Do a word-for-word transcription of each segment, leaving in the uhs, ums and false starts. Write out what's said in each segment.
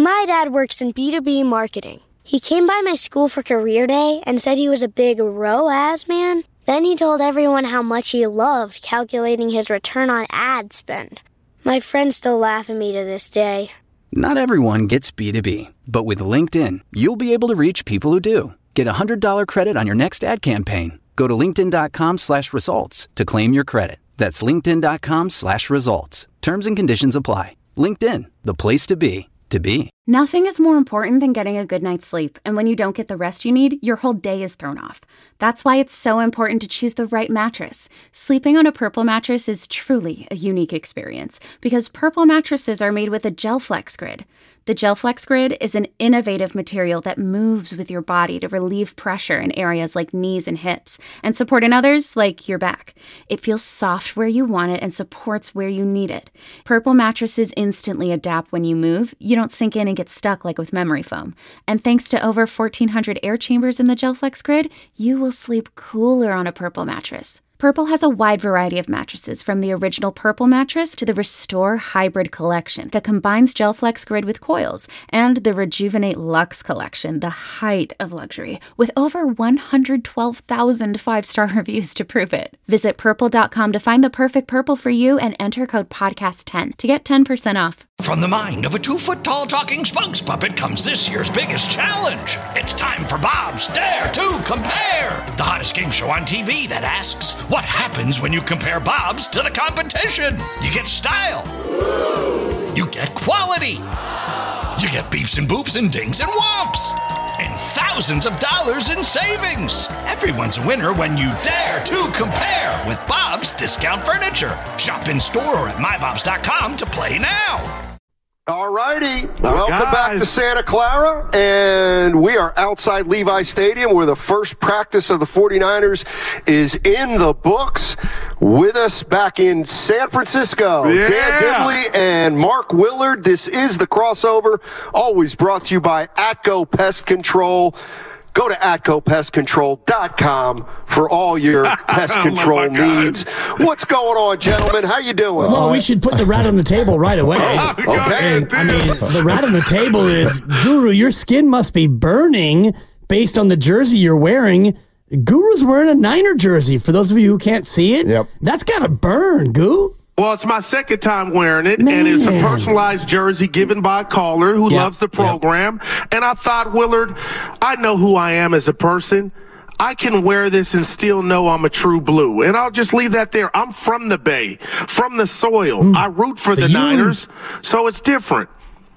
My dad works in B two B marketing. He came by my school for career day and said he was a big R O A S man. Then he told everyone how much he loved calculating his return on ad spend. My friends still laugh at me to this day. Not everyone gets B two B, but with LinkedIn, you'll be able to reach people who do. Get a one hundred dollars credit on your next ad campaign. Go to linkedin.com slash results to claim your credit. That's linkedin.com slash results. Terms and conditions apply. LinkedIn, the place to be, to be. Nothing is more important than getting a good night's sleep, and when you don't get the rest you need, your whole day is thrown off. That's why it's so important to choose the right mattress. Sleeping on a Purple mattress is truly a unique experience, because Purple mattresses are made with a GelFlex Grid. The GelFlex Grid is an innovative material that moves with your body to relieve pressure in areas like knees and hips, and support in others like your back. It feels soft where you want it and supports where you need it. Purple mattresses instantly adapt when you move. You don't sink in and get stuck like with memory foam. And thanks to over fourteen hundred air chambers in the GelFlex Grid, you will sleep cooler on a Purple mattress. Purple has a wide variety of mattresses, from the original Purple mattress to the Restore Hybrid collection that combines GelFlex Grid with coils, and the Rejuvenate Luxe collection, the height of luxury, with over one hundred twelve thousand five-star reviews to prove it. Visit purple dot com to find the perfect Purple for you and enter code podcast ten to get ten percent off. From the mind of a two-foot-tall talking spokes puppet comes this year's biggest challenge. It's time for Bob's Dare to Compare, the hottest game show on T V that asks, what happens when you compare Bob's to the competition? You get style. You get quality. You get beeps and boops and dings and whomps. And thousands of dollars in savings. Everyone's a winner when you dare to compare with Bob's Discount Furniture. Shop in store or at my bobs dot com to play now. All righty. Welcome guys. back to Santa Clara, and we are outside Levi Stadium where the first practice of the 49ers is in the books. With us back in San Francisco, yeah. Dan Dibley and Mark Willard. This is The Crossover, always brought to you by Atco Pest Control. Go to atco pest control dot com for all your pest control oh needs. What's going on, gentlemen? How you doing? Well, we should put the rat on the table right away. Oh, okay. And, I mean, the rat on the table is, Guru, your skin must be burning based on the jersey you're wearing. Guru's wearing a Niner jersey. For those of you who can't see it, yep. That's got to burn, Goo. Well, it's my second time wearing it, Man. and it's a personalized jersey given by a caller who yep. loves the program. Yep. And I thought, Willard, I know who I am as a person. I can wear this and still know I'm a true blue. And I'll just leave that there. I'm from the Bay, from the soil. Mm. I root for the, the Niners, so it's different.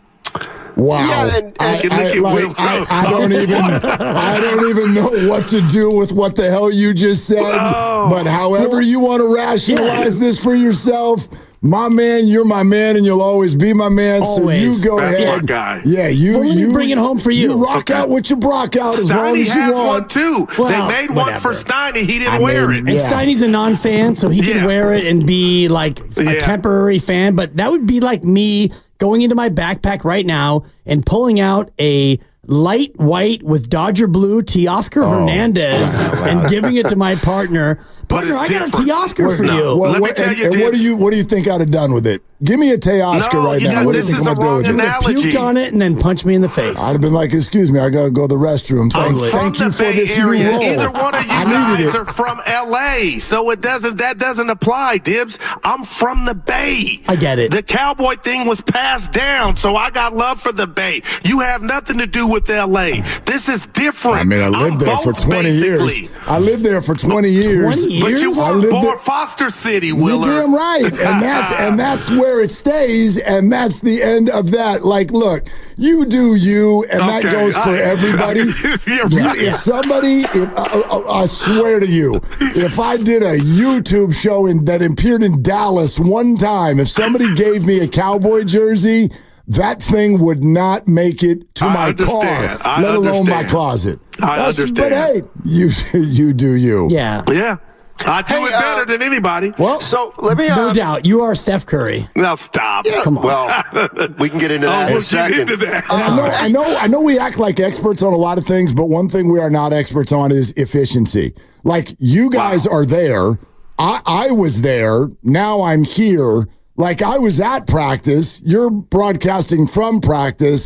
Wow! Yeah, and, and I, I, I, like, I, I don't even I don't even know what to do with what the hell you just said. Oh. But however you want to rationalize this for yourself, my man, you're my man, and you'll always be my man. Always. So you go That's ahead. my guy. Yeah, you well, you bring it home for you. You rock okay. out what you rock out as Steiny long as you has want. one too. Well, they made whatever. one for Steiny. He didn't I wear mean, it. And yeah. Steiny's a non-fan, so he can Yeah. wear it and be like a Yeah. temporary fan. But that would be like me going into my backpack right now and pulling out a light white with Dodger blue Teoscar Oh. Hernandez Wow, wow. and giving it to my partner. But Partner, it's I got a different. Teoscar for No. you. Well, Let me tell and, you, and what Dibs. do you what do you think I'd have done with it? Give me a Teoscar No, right you now. got- What do you this think is I'm a gonna do wrong with it? analogy. Puked on it and then punch me in the face. I'd have been like, excuse me, I gotta go to the restroom. Thank, I'm from thank the you for Bay this new Area. role. Either one of you I needed guys it. are from L A, so it doesn't. That doesn't apply, Dibs. I'm from the Bay. I get it. The cowboy thing was passed down, so I got love for the Bay. You have nothing to do with L A. This is different. I mean, I lived I'm there for both, twenty basically. years. I lived there for twenty years. twenty years? But you I were lived born there- Foster City, You're Willard. damn right, and that's and that's where it stays, and that's the end of that. Like, look, you do you, and that Okay, goes for I- everybody. You're You- right. if somebody, if, I, I, I swear to you, if I did a YouTube show in, that appeared in Dallas one time, if somebody gave me a cowboy jersey, that thing would not make it to I my understand. car, I let alone my understand. closet. I That's- understand. But hey, you you do you. Yeah. Yeah. I do Hey, it uh, better than anybody. Well, So let me. Uh, No doubt. You are Steph Curry. Now stop. Come on. Well, we can get into that Oh, in a we'll get second. into that. And I know, I know, I know. We act like experts on a lot of things, but one thing we are not experts on is efficiency. Like you guys Wow. are there. I, I was there. Now I'm here. Like I was at practice. You're broadcasting from practice.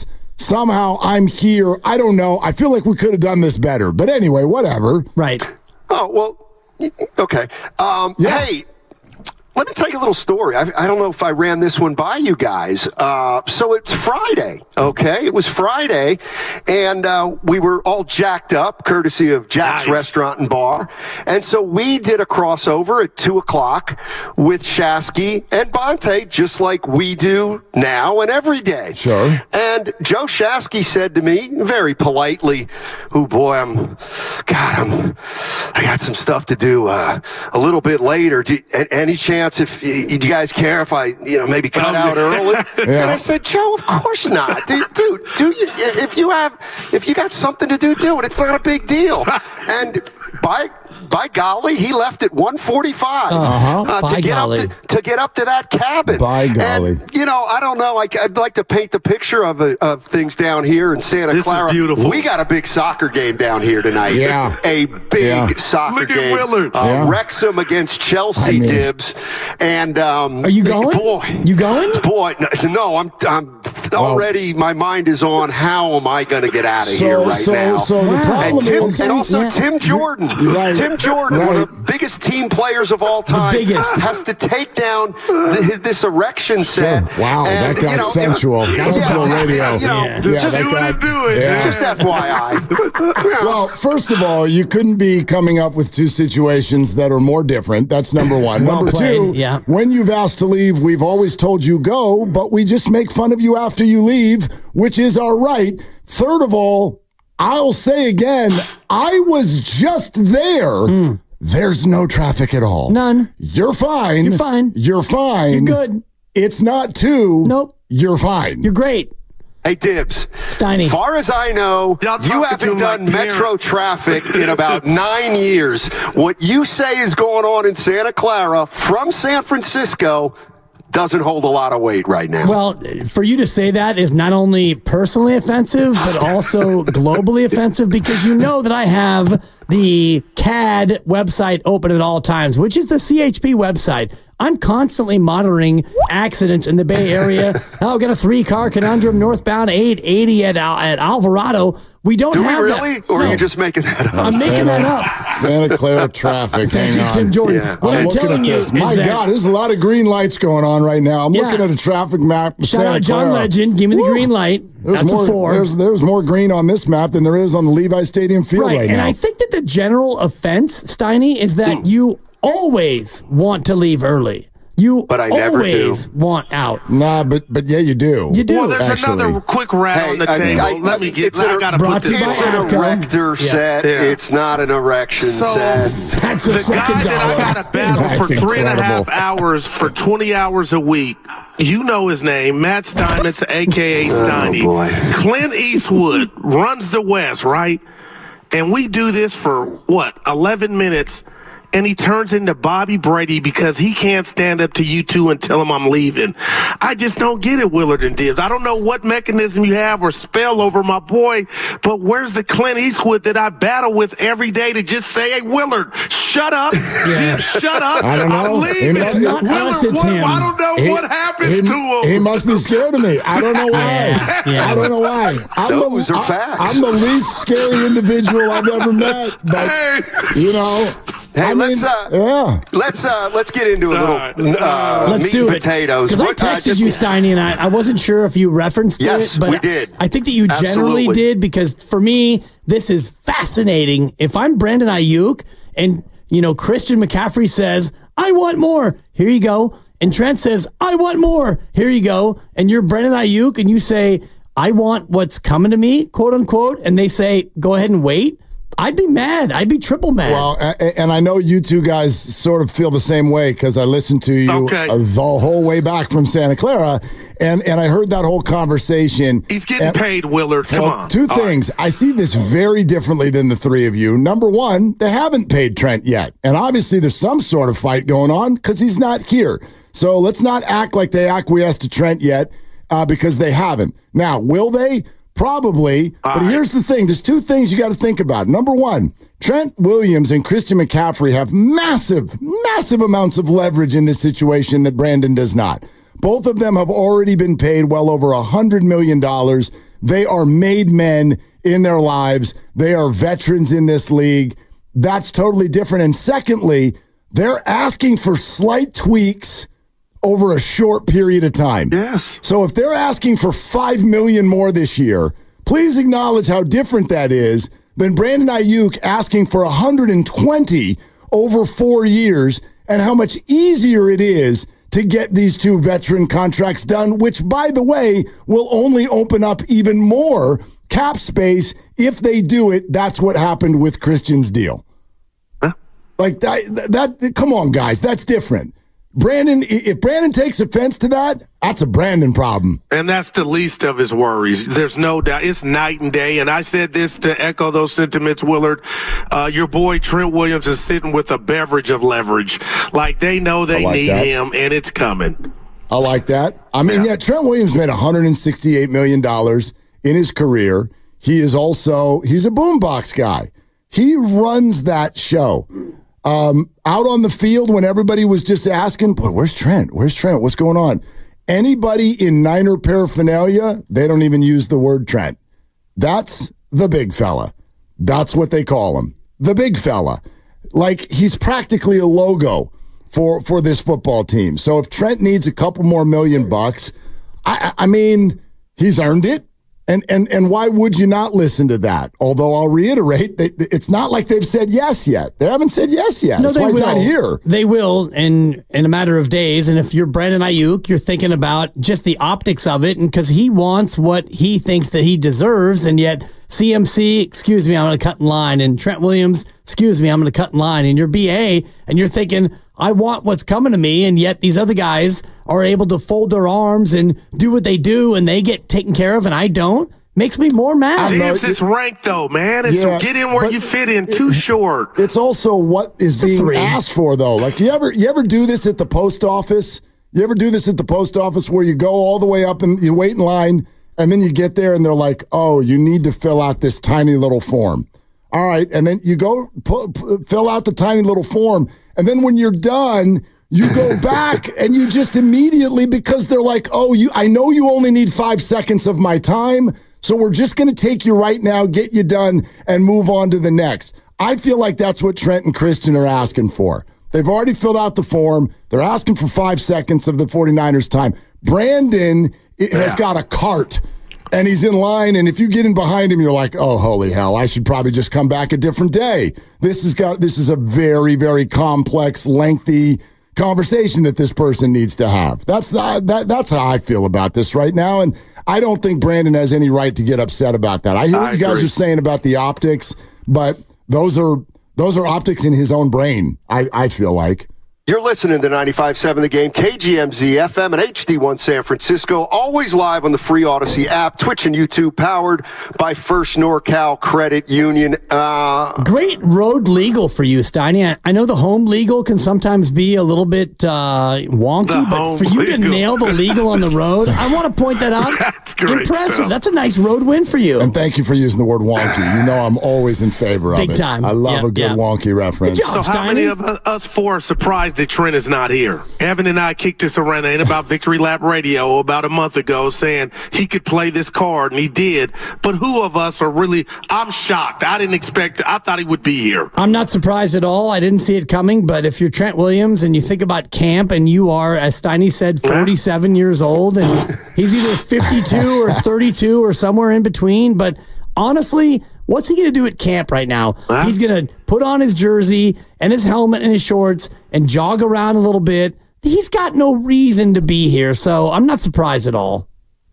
somehow I'm here. I don't know. I feel like we could have done this better. But anyway, whatever. Right. Oh, well, okay. Um, Yeah. Hey, let me tell you a little story. I, I don't know if I ran this one by you guys. Uh, so it's Friday, okay? It was Friday, and uh, we were all jacked up, courtesy of Jack's Nice. Restaurant and Bar. And so we did a crossover at two o'clock with Shasky and Bonte, just like we do now and every day. Sure. And Joe Shasky said to me, very politely, oh, boy, I'm, God, I'm, I got some stuff to do uh, a little bit later. Do, any chance if you, you guys care if I, you know, maybe cut out early? Yeah. And I said, Joe, of course not. Dude, dude, do you, if you have, if you got something to do, do it. It's not a big deal. And by by golly, he left at one forty-five Uh-huh. uh, By to get golly. up to, to get up to that cabin. By golly. And, you know, I don't know. I, I'd like to paint the picture of uh, of things down here in Santa This is Clara. beautiful. We got a big soccer game down here tonight. Yeah. A big Yeah. soccer Look at game. Willard. Uh, Yeah. Wrexham against Chelsea, I mean- Dibs. And um, Are you going? Boy, You going? Boy, no, no I'm I'm already. My mind is on how am I going to get out of So, here right so, now? so the Wow. problem And, Tim, is, and also Yeah. Tim Jordan. Right. Tim Jordan, Right. one of the biggest team players of all time, biggest. has to take down the, this erection set. Sure. Wow, And, that got you know, sensual. yeah, Sensual yeah, radio. You know, Yeah. Just that do got- it, do it. Yeah. just F Y I. Well, first of all, you couldn't be coming up with two situations that are more different. That's number one. Well number played, two, yeah. when you've asked to leave, we've always told you go, but we just make fun of you after you leave, which is our right. Third of all, I'll say again, I was just there. There's no traffic at all. None. You're fine. You're fine. You're fine. You're good. It's not two. Nope. You're fine. You're great. Hey, Dibs. Steiny. Far as I know, Y'all you talking haven't to my done metro parents. traffic in about nine years. What you say is going on in Santa Clara from San Francisco doesn't hold a lot of weight right now. Well, for you to say that is not only personally offensive, but also globally offensive because you know that I have the C A D website open at all times, which is the C H P website. I'm constantly monitoring accidents in the Bay Area. Oh, got a three-car conundrum northbound eight eighty at Al- at Alvarado. We don't Do we have really? that. Or are No, you just making that up? I'm making that up. Santa Clara traffic. Thank Hang you, on. Tim Jordan. Yeah. What I'm, I'm, looking telling at you this. is My that God, there's a lot of green lights going on right now. I'm Yeah. looking at a traffic map. of shout Santa out John Clara. Legend. Give me the Woo. green light. There's That's more, a four. There's, there's more green on this map than there is on the Levi Stadium field right, Right, and now. I think that the general offense, Steiny, is that you always want to leave early. You But I never do. always want out. nah, but but yeah, you do. You do. Well, there's Actually. another quick rat Hey, on the I- table. I- Let me get. it's an- I gotta brought put to you this by It's on. an Atco. erector Yeah. set. Yeah. It's not an erection So set. That's a the second guy that I dollar. got to battle That's for three and a half incredible. hours for twenty hours a week. You know his name, Matt Steinmetz, a k a. Steiny. Oh, boy. Clint Eastwood runs the West, right? And we do this for, what, eleven minutes, and he turns into Bobby Brady because he can't stand up to you two and tell him I'm leaving. I just don't get it, Willard and Dibs. I don't know what mechanism you have or spell over my boy, but where's the Clint Eastwood that I battle with every day to just say, hey, Willard, shut up. Dibs, shut up. I don't know. I'm He leaving. must- It's not Willard, us, it's what, him. I don't know He- what happens he, to him. He must be scared of me. I don't know why. Yeah, yeah. I don't know why. I'm Those the, are I- facts. I'm the least scary individual I've ever met. But Hey. you know, Hey, I let's mean, uh, yeah. let's uh, let's get into a All little right. uh, Let's meat do and it. potatoes. Because I What, uh, texted just- you, Steiny, and I, I wasn't sure if you referenced Yes, it. But we did. I think that you generally Absolutely. did because for me, this is fascinating. If I'm Brandon Ayuk and, you know, Christian McCaffrey says, I want more. Here you go. And Trent says, I want more. Here you go. And you're Brandon Ayuk and you say, I want what's coming to me, quote unquote. And they say, go ahead and wait. I'd be mad. I'd be triple mad. Well, a- and I know you two guys sort of feel the same way because I listened to you Okay. uh, the whole way back from Santa Clara, and, and I heard that whole conversation. He's getting And- paid, Willard. Come Well, on. two All right. things. I see this very differently than the three of you. Number one, they haven't paid Trent yet. And obviously there's some sort of fight going on because he's not here. So let's not act like they acquiesced to Trent yet uh, because they haven't. Now, will they? Probably. But right. here's the thing. There's two things you got to think about. Number one, Trent Williams and Christian McCaffrey have massive, massive amounts of leverage in this situation that Brandon does not. Both of them have already been paid well over one hundred million dollars. They are made men in their lives. They are veterans in this league. That's totally different. And secondly, they're asking for slight tweaks over a short period of time. Yes. So if they're asking for five million dollars more this year, please acknowledge how different that is than Brandon Ayuk asking for one hundred twenty over four years and how much easier it is to get these two veteran contracts done, which, by the way, will only open up even more cap space if they do it. That's what happened with Christian's deal. Huh? Like that, that, come on, guys, that's different. Brandon, if Brandon takes offense to that, that's a Brandon problem. And that's the least of his worries. There's no doubt. It's night and day. And I said this to echo those sentiments, Willard. Uh, your boy Trent Williams is sitting with a beverage of leverage. Like, they know they like need that. him, and it's coming. I like that. I mean, yeah, yeah Trent Williams made one hundred sixty-eight million dollars in his career. He is also, he's a boombox guy. He runs that show. Um, out on the field when everybody was just asking, boy, where's Trent? Where's Trent? What's going on? Anybody in Niner paraphernalia, they don't even use the word Trent. That's the big fella. That's what they call him. The big fella. Like, he's practically a logo for, for this football team. So if Trent needs a couple more million bucks, I, I mean, he's earned it. And and and why would you not listen to that? Although I'll reiterate that it's not like they've said yes yet. They haven't said yes yet. No, That's they why he's will. not here. They will in in a matter of days. And if you're Brandon Ayuk, you're thinking about just the optics of it, and because he wants what he thinks that he deserves, and yet C M C, excuse me, I'm going to cut in line, and Trent Williams, excuse me, I'm going to cut in line, and you're B A, and you're thinking, I want what's coming to me, and yet these other guys are able to fold their arms and do what they do, and they get taken care of, and I don't. Makes me more mad. Dibs is ranked, though, man. It's Yeah, get in where you fit in. Too it, short. It's also what is being three. asked for, though. Like, you ever you ever do this at the post office? You ever do this at the post office where you go all the way up and you wait in line, and then you get there and they're like, oh, you need to fill out this tiny little form. All right, and then you go pu- pu- fill out the tiny little form, and then when you're done, you go back and you just immediately, because they're like, oh, you, I know you only need five seconds of my time, so we're just going to take you right now, get you done, and move on to the next. I feel like that's what Trent and Christian are asking for. They've already filled out the form. They're asking for five seconds of the 49ers' time. Brandon has Yeah. got a cart, and he's in line, and if you get in behind him, you're like, oh, holy hell, I should probably just come back a different day. This has got this is a very, very complex, lengthy conversation that this person needs to have. That's the, that. That's how I feel about this right now, and I don't think Brandon has any right to get upset about that. I hear I what you guys agree. are saying about the optics, but those are those are optics in his own brain, I, I feel like. You're listening to ninety-five point seven The Game, K G M Z F M and H D one San Francisco, always live on the free Odyssey app, Twitch and YouTube, powered by First NorCal Credit Union. Uh, Great road legal for you, Steiny. I, I know the home legal can sometimes be a little bit uh, wonky, The but home for you to legal. nail the legal on the road, I want to point that out. That's great Impressive. stuff. That's a nice road win for you. And thank you for using the word wonky. You know I'm always in favor of Big it. time. I love Yeah, a good yeah. wonky reference. Good job. So how Steiny. many of us four are surprised that Trent is not here? Evan and I kicked this around in about Victory Lap Radio about a month ago saying he could play this card, and he did. But who of us are really, I'm shocked. I didn't expect, I thought he would be here. I'm not surprised at all. I didn't see it coming, but if you're Trent Williams and you think about camp and you are, as Steiny said, forty-seven years old, and he's either fifty-two or thirty-two or somewhere in between, but honestly, what's he going to do at camp right now? Huh? He's going to put on his jersey and his helmet and his shorts and jog around a little bit. He's got no reason to be here, so I'm not surprised at all.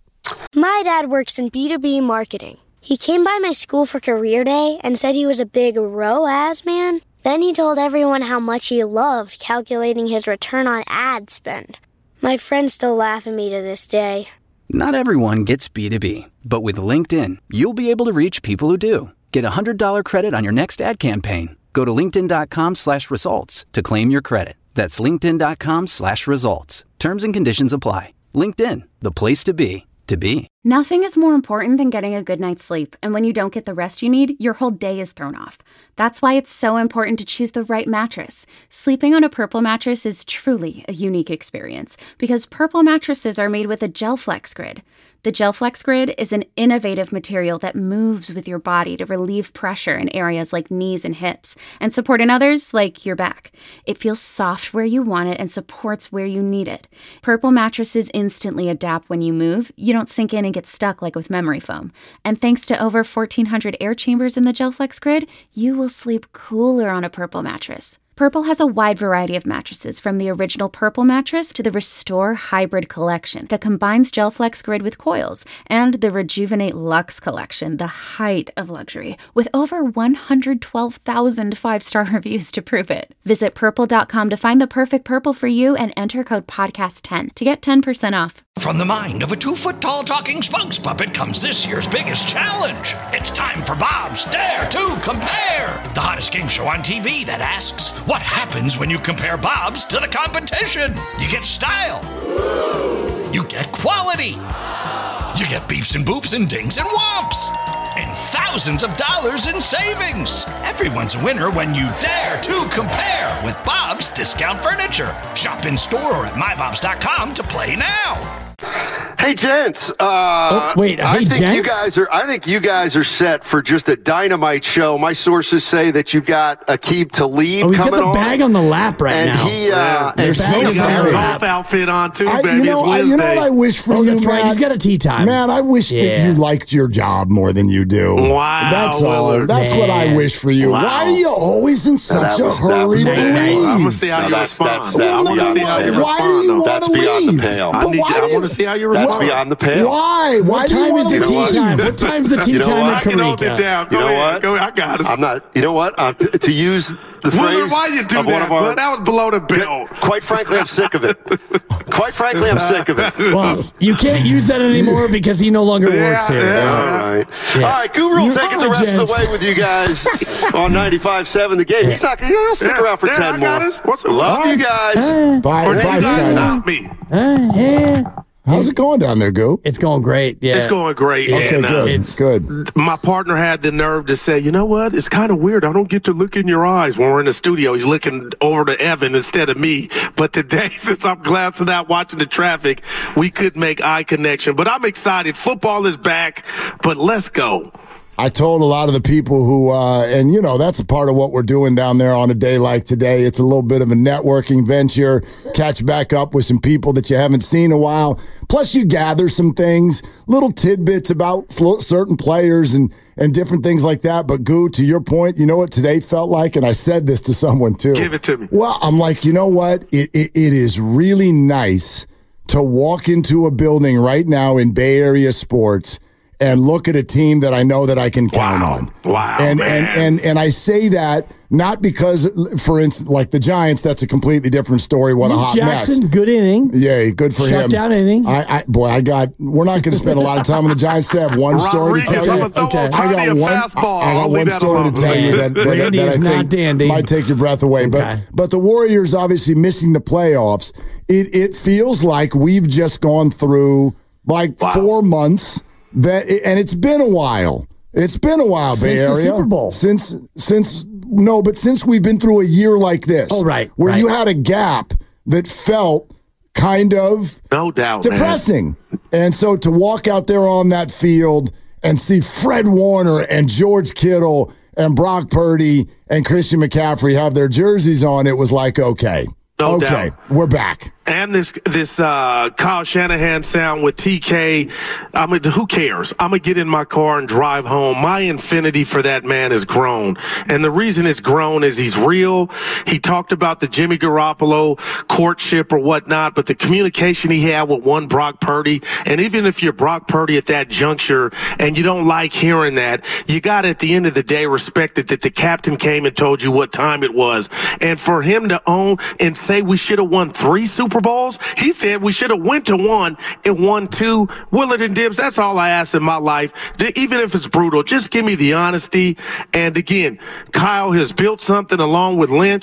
My dad works in B two B marketing. He came by my school for career day and said he was a big R O A S man. Then he told everyone how much he loved calculating his return on ad spend. My friends still laugh at me to this day. Not everyone gets B two B, but with LinkedIn, you'll be able to reach people who do. Get a one hundred dollars credit on your next ad campaign. Go to linkedin.com slash results to claim your credit. That's linkedin.com slash results. Terms and conditions apply. LinkedIn, the place to be, to be. Nothing is more important than getting a good night's sleep, and when you don't get the rest you need, your whole day is thrown off. That's why it's so important to choose the right mattress. Sleeping on a Purple mattress is truly a unique experience because Purple mattresses are made with a GelFlex Grid. The GelFlex Grid is an innovative material that moves with your body to relieve pressure in areas like knees and hips and support in others like your back. It feels soft where you want it and supports where you need it. Purple mattresses instantly adapt when you move. You don't sink in and get stuck like with memory foam. And thanks to over fourteen hundred air chambers in the GelFlex Grid, you will sleep cooler on a Purple mattress. Purple has a wide variety of mattresses, from the original Purple mattress to the Restore Hybrid collection that combines GelFlex Grid with coils, and the Rejuvenate Luxe collection, the height of luxury, with over one hundred twelve thousand five-star reviews to prove it. Visit purple dot com to find the perfect Purple for you and enter code podcast ten to get ten percent off. From the mind of a two-foot-tall talking spokes puppet comes this year's biggest challenge. It's time for Bob's Dare to Compare, the hottest game show on T V that asks, what happens when you compare Bob's to the competition? You get style. You get quality. You get beeps and boops and dings and whomps. And thousands of dollars in savings. Everyone's a winner when you dare to compare with Bob's Discount Furniture. Shop in store or at my bobs dot com to play now. Hey, gents. Uh, oh, wait, I hey, think gents? you guys are. I think you guys are set for just a dynamite show. My sources say that you've got Aqib Talib oh, he's coming got the on, bag on the lap right and now. he uh, yeah. and so he got his golf outfit on too, I, baby. You know, it's I, you know what I wish for oh, you, that's man? right. He's got a tea time. Man, I wish yeah. that you liked your job more than you do. Wow, that's all. Willard. That's man. what I wish for you. Wow. Why are you always in such was, a hurry was, to leave? I'm gonna see how no, you that's, respond. That's, that's I want to see how you why do respond. you though. That's want to beyond leave? the pale. I, need, I want to see how you respond. That's beyond the pale. Why? Why what do you time is want the to tea leave? time? What time's the tea You know time what? I in can hold it Karika? down. Go You know ahead. what? Go ahead. I got it. I'm not. You know what? Uh, to, to use the Willard, phrase why you do of that? one of our. Well, that was below the belt. Quite frankly, I'm sick of it. Quite frankly, I'm sick of it. Well, you can't use that anymore because he no longer Yeah, works here. yeah. All right. Yeah. All right, Guru will You take it the are, rest of gents. the way with you guys on ninety-five seven The Game. He's not going to stick Yeah, around for yeah, ten I got more. us. What's up? Love you guys. Bye, Or bye, did you guys Skyler. stop me? Uh, yeah. How's it going down there, Goo? It's going great. Yeah. It's going great. Okay, and, uh, good. it's- Good. My partner had the nerve to say, you know what? It's kind of weird. I don't get to look in your eyes when we're in the studio. He's looking over to Evan instead of me. But today, since I'm glancing out watching the traffic, we could make eye connection. But I'm excited. Football is back, but let's go. I told a lot of the people who, uh, and you know, that's a part of what we're doing down there on a day like today. It's a little bit of a networking venture, catch back up with some people that you haven't seen in a while. Plus, you gather some things, little tidbits about certain players and, and different things like that. But, Goo, to your point, you know what today felt like? And I said this to someone, too. Give it to me. Well, I'm like, you know what? It, it, it is really nice to walk into a building right now in Bay Area sports and look at a team that I know that I can count Wow. on. Wow, and, man. and and and I say that not because, for instance, like the Giants, that's a completely different story. What a hot Jackson, mess. good inning. Yeah, good for him. Shut down inning. I, I boy, I got. We're not going to spend a lot of time on the Giants. To have one story to Rodriguez, tell I'm you. gonna throw Okay. okay. I got a one. fastball. I I'll got leave one that story alone. to tell you that, that, Randy that I is think not dandy. might take your breath away. Okay. But but the Warriors obviously missing the playoffs. It it feels like we've just gone through like Wow. four months. That and it's been a while. It's been a while, Since Bay the Area. Super Bowl. Since since no, but since we've been through a year like this. Oh, right, Where right. you had a gap that felt kind of No doubt, man. depressing. And so to walk out there on that field and see Fred Warner and George Kittle and Brock Purdy and Christian McCaffrey have their jerseys on, it was like, okay. No okay, doubt. we're back. And this this uh, Kyle Shanahan sound with T K, I mean, who cares? I'm going to get in my car and drive home. My infinity for that man has grown. And the reason it's grown is he's real. He talked about the Jimmy Garoppolo courtship or whatnot, but the communication he had with one Brock Purdy, and even if you're Brock Purdy at that juncture and you don't like hearing that, you got to, at the end of the day, respect it that the captain came and told you what time it was. And for him to own and say we should have won three Super Bowls, he said we should have went to one and won two. Willard and Dibs, that's all I ask in my life. Even if it's brutal, just give me the honesty. And again, Kyle has built something along with Lynch,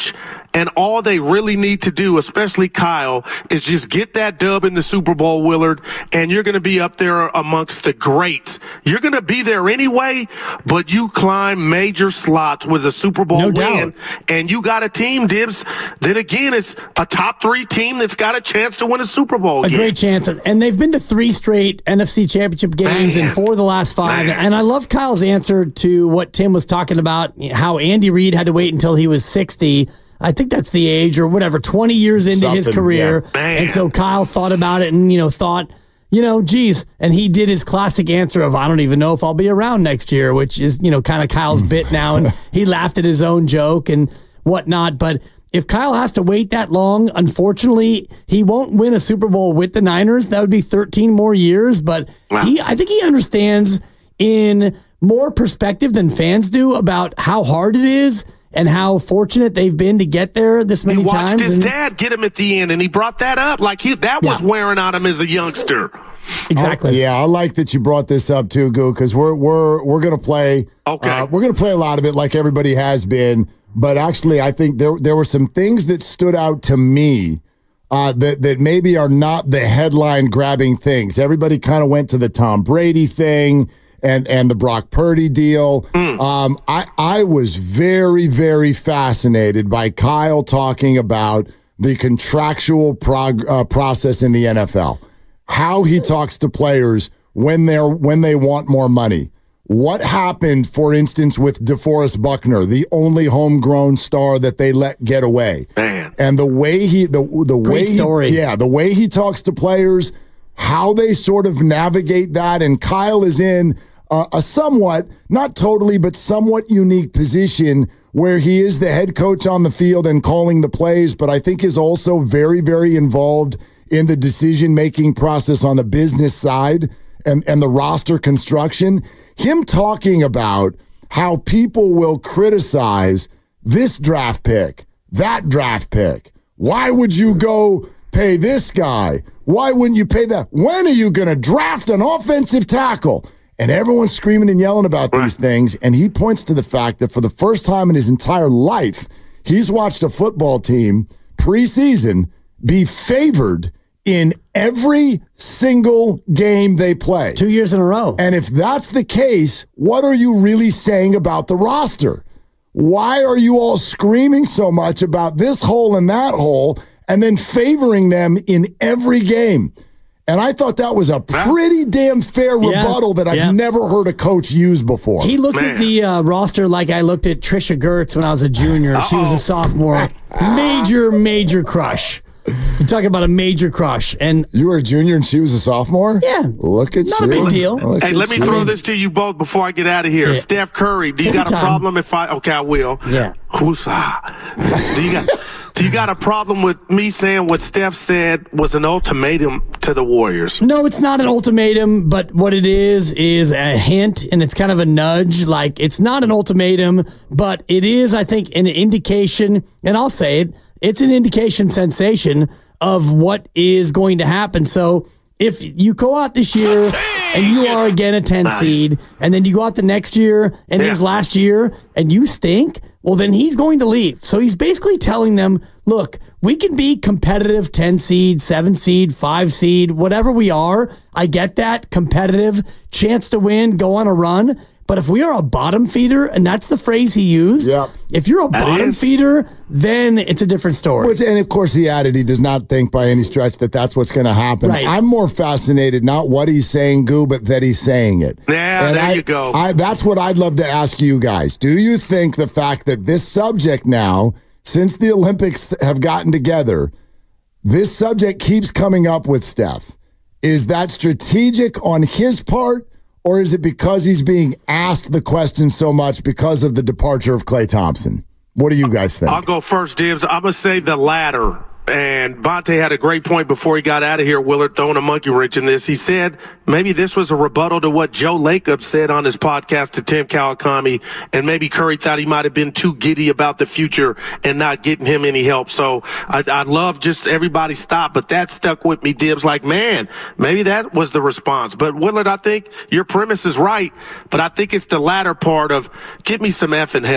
And all they really need to do, especially Kyle, is just get that dub in the Super Bowl, Willard, and you're going to be up there amongst the greats. You're going to be there anyway, but you climb major slots with a Super Bowl No win, doubt. and you got a team, Dibs, that again is a top three team that's got a chance to win a Super Bowl. A again. great chance. And they've been to three straight N F C championship games Man. and four of the last five. Man. And I love Kyle's answer to what Tim was talking about, how Andy Reid had to wait until he was sixty. I think that's the age or whatever, twenty years into his Something, career. yeah. Man. And so Kyle thought about it and, you know, thought, you know, geez. And he did his classic answer of, I don't even know if I'll be around next year, which is, you know, kind of Kyle's bit now. And he laughed at his own joke and whatnot. But if Kyle has to wait that long, unfortunately, he won't win a Super Bowl with the Niners. That would be thirteen more years. But Wow. he, I think he understands in more perspective than fans do about how hard it is and how fortunate they've been to get there this many He watched times. his And- dad get him at the end, and he brought that up. Like he that was Yeah. wearing on him as a youngster. Exactly. Oh, yeah, I like that you brought this up too, Goo, because we're we're we're gonna play. Okay. uh, we're gonna play a lot of it like everybody has been. But actually, I think there there were some things that stood out to me uh, that that maybe are not the headline grabbing things. Everybody kind of went to the Tom Brady thing and and the Brock Purdy deal. Mm. Um, I I was very very fascinated by Kyle talking about the contractual prog- uh, process in the N F L. How he talks to players when they're when they want more money. What happened, for instance, with DeForest Buckner, the only homegrown star that they let get away? Man. And the way he the the way he- story. yeah, the way he talks to players, how they sort of navigate that, and Kyle is in uh, a somewhat, not totally, but somewhat unique position where he is the head coach on the field and calling the plays, but I think is also very, very involved in the decision-making process on the business side and, and the roster construction. Him talking about how people will criticize this draft pick, that draft pick. Why would you go pay this guy? Why wouldn't you pay that? When are you going to draft an offensive tackle? And everyone's screaming and yelling about these things. And he points to the fact that for the first time in his entire life, he's watched a football team preseason be favored in every single game they play. Two years in a row. And if that's the case, what are you really saying about the roster? Why are you all screaming so much about this hole and that hole and then favoring them in every game? And I thought that was a pretty damn fair Yeah, rebuttal that I've yeah. never heard a coach use before. He looks Man. at the uh, roster like I looked at Trisha Gertz when I was a junior. She was a sophomore. Major, major crush. You talk about a major crush. And You were a junior and she was a sophomore? Yeah. Look at Not you. a big deal. Look Hey, at let me you. throw this to you both before I get out of here. Yeah. Steph Curry, do you Take got a your time. problem if I? Okay, I will. Yeah. Who's ah? Do you got? Do you got a problem with me saying what Steph said was an ultimatum to the Warriors? no, it's not an ultimatum, but what it is is a hint, and it's kind of a nudge. Like, it's not an ultimatum, but it is, I think, an indication, and I'll say it, it's an indication sensation of what is going to happen. So if you go out this year and you are again a ten Nice. seed, and then you go out the next year and Yeah. his last year and you stink, well, then he's going to leave. So he's basically telling them, look, we can be competitive ten seed, seven seed, five seed, whatever we are. I get that. Competitive, chance to win, go on a run. But if we are a bottom feeder, and that's the phrase he used, Yep. if you're a That bottom is. feeder, then it's a different story. Which, and of course, he added he does not think by any stretch that that's what's going to happen. Right. I'm more fascinated not what he's saying, Goo, but that he's saying it. Yeah, And there I- you go. I, that's what I'd love to ask you guys. Do you think the fact that this subject now, since the Olympics have gotten together, this subject keeps coming up with Steph, is that strategic on his part? Or is it because he's being asked the question so much because of the departure of Klay Thompson? What do you guys think? I'll go first, Dibs. I'm going to say the latter. And Bonte had a great point before he got out of here, Willard, throwing a monkey wrench in this. He said maybe this was a rebuttal to what Joe Lacob said on his podcast to Tim Kawakami, and maybe Curry thought he might have been too giddy about the future and not getting him any help. So I, I love just everybody stop, but that stuck with me, Dibs. Like, man, maybe that was the response. But Willard, I think your premise is right, but I think it's the latter part of get me some effing help.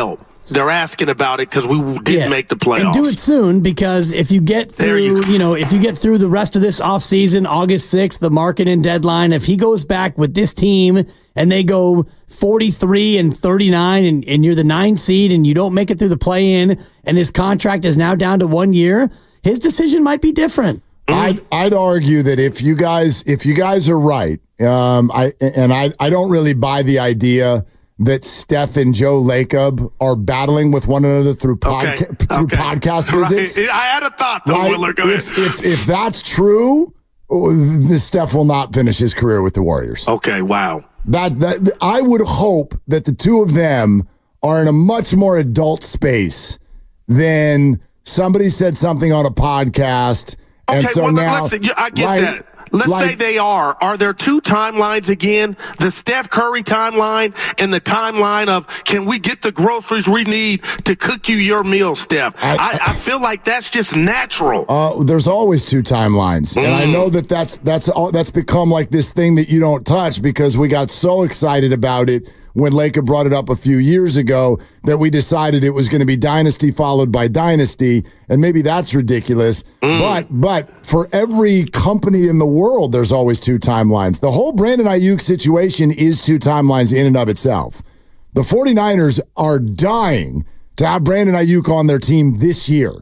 they're asking about it because we didn't Yeah. make the playoffs. And do it soon, because if you get through, you you, go. know, if you get through the rest of this offseason, August sixth, the marketing deadline, if he goes back with this team and they go forty-three and thirty-nine and, and you're the nine seed and you don't make it through the play-in and his contract is now down to one year, his decision might be different. I'd I'd argue that if you guys if you guys are right, um, I and I I don't really buy the idea that Steph and Joe Lacob are battling with one another through, podca- Okay. through Okay. podcast Right. visits. I had a thought, though, Right? Willard. Go ahead. If, if if that's true, the Steph will not finish his career with the Warriors. Okay, wow. That that I would hope that the two of them are in a much more adult space than somebody said something on a podcast. Okay, and so well, now, listen, I get right, that. Let's like- say they are. Are there two timelines again? The Steph Curry timeline and the timeline of, can we get the groceries we need to cook you your meal, Steph? I- I, I feel like that's just natural. Uh, there's always two timelines, and I know that that's that's all, that's become like this thing that you don't touch because we got so excited about it when Lacob brought it up a few years ago that we decided it was going to be dynasty followed by dynasty, and maybe that's ridiculous. But but for every company in the world, there's always two timelines. The whole Brandon Ayuk situation is two timelines in and of itself. The 49ers are dying to have Brandon Ayuk on their team this year.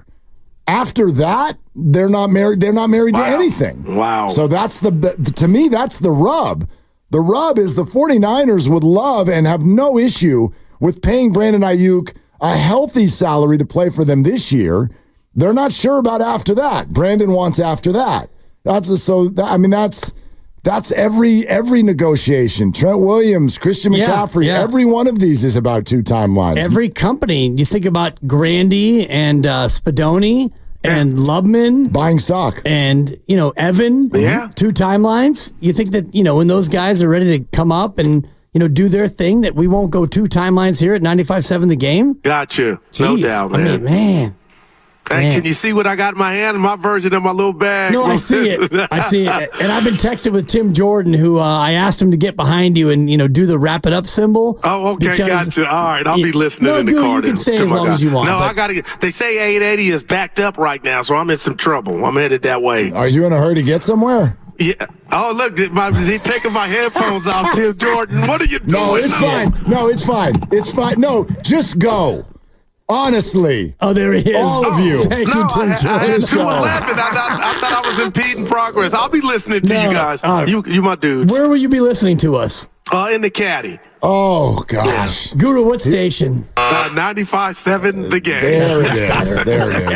After that, they're not married. They're not married Wow. to anything. Wow. So that's the, the to me, that's the rub. The rub is the 49ers would love and have no issue with paying Brandon Ayuk a healthy salary to play for them this year. They're not sure about after that. Brandon wants after that. That's a, so. That, I mean, that's that's every every negotiation. Trent Williams, Christian Yeah, McCaffrey. yeah. Every one of these is about two timelines. Every company, you think about Grandy and uh, Spadoni and Lubman Buying stock. and, you know, Evan. Yeah. Two timelines. You think that, you know, when those guys are ready to come up and, you know, do their thing, that we won't go two timelines here at ninety-five seven The Game? Gotcha. No Jeez. doubt, I man. mean, man. Hey, man. can you see what I got in my hand? My version of my little bag. No, I see it. I see it. And I've been texting with Tim Jordan, who uh, I asked him to get behind you and, you know, do the wrap it up symbol. Oh, okay, because- gotcha. All right, I'll be listening no, in the dude, car. you then can stay to as my long guy. as you want. No, but- I gotta get. They say eight eighty is backed up right now, so I'm in some trouble. I'm headed that way. Are you in a hurry to get somewhere? Yeah. Oh, look, they- my, they taking my headphones off, Tim Jordan. What are you doing? No, it's fine. No, it's fine. It's fine. No, just go. Honestly. Oh, there he is. All of you. Thank No, you, Tim I, I had Jordan. two eleven. I, thought- I thought I was impeding progress. I'll be listening to No, you guys. uh, you, you my dudes. Where will you be listening to us? Uh, in the caddy. Oh, gosh. Guru, what station? Uh, ninety-five seven The Game. There it is. There it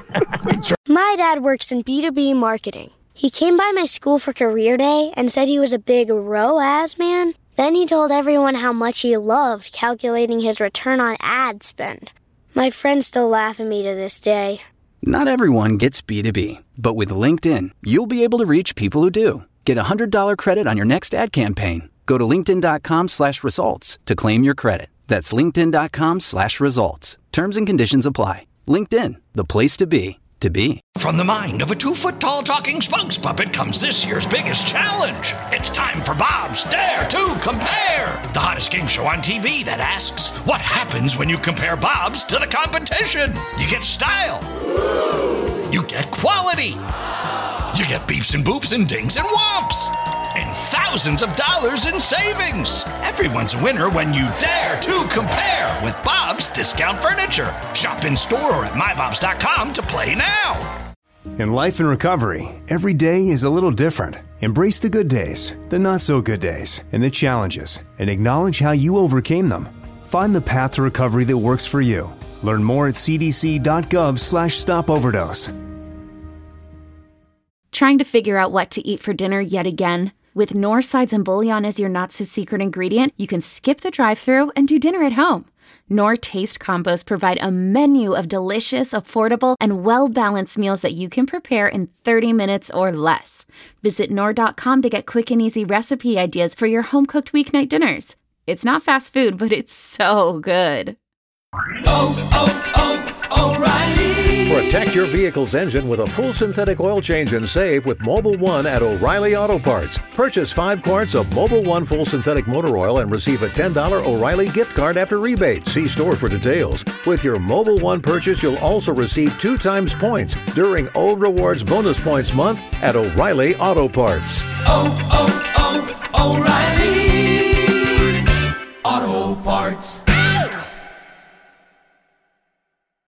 is. My dad works in B two B marketing. He came by my school for career day and said he was a big R O A S man. Then he told everyone how much he loved calculating his return on ad spend. My friends still laugh at me to this day. Not everyone gets B two B, but with LinkedIn, you'll be able to reach people who do. Get a one hundred dollars credit on your next ad campaign. Go to linkedin.com slash results to claim your credit. That's linkedin.com slash results. Terms and conditions apply. LinkedIn, the place to be, to be. From the mind of a two-foot-tall talking spokes puppet comes this year's biggest challenge. It's time for Bob's Dare to Compare, the hottest game show on T V that asks, what happens when you compare Bob's to the competition? You get style. You get quality. You get beeps and boops and dings and whomps. And thousands of dollars in savings. Everyone's a winner when you dare to compare with Bob's Discount Furniture. Shop in store or at my bobs dot com to play now. In life and recovery, every day is a little different. Embrace the good days, the not so good days, and the challenges, and acknowledge how you overcame them. Find the path to recovery that works for you. Learn more at cdc.gov slash stop overdose. Trying to figure out what to eat for dinner yet again? With Knorr Sides and Bouillon as your not-so-secret ingredient, you can skip the drive-thru and do dinner at home. Knorr Taste Combos provide a menu of delicious, affordable, and well-balanced meals that you can prepare in thirty minutes or less. Visit Knorr dot com to get quick and easy recipe ideas for your home-cooked weeknight dinners. It's not fast food, but it's so good. Oh, oh, oh, O'Reilly! Protect your vehicle's engine with a full synthetic oil change and save with Mobil one at O'Reilly Auto Parts. Purchase five quarts of Mobil one full synthetic motor oil and receive a ten dollars O'Reilly gift card after rebate. See store for details. With your Mobil one purchase, you'll also receive two times points during O Rewards Bonus Points Month at O'Reilly Auto Parts. Oh, oh, oh, O'Reilly Auto Parts.